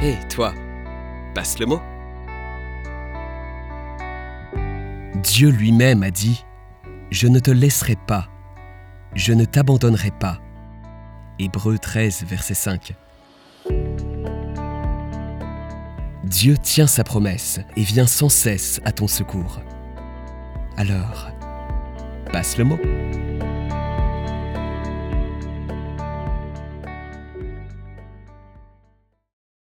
Hé, toi, passe le mot. Dieu lui-même a dit « Je ne te laisserai pas, je ne t'abandonnerai pas ». Hébreux 13, verset 5. Dieu tient sa promesse et vient sans cesse à ton secours. Alors, passe le mot.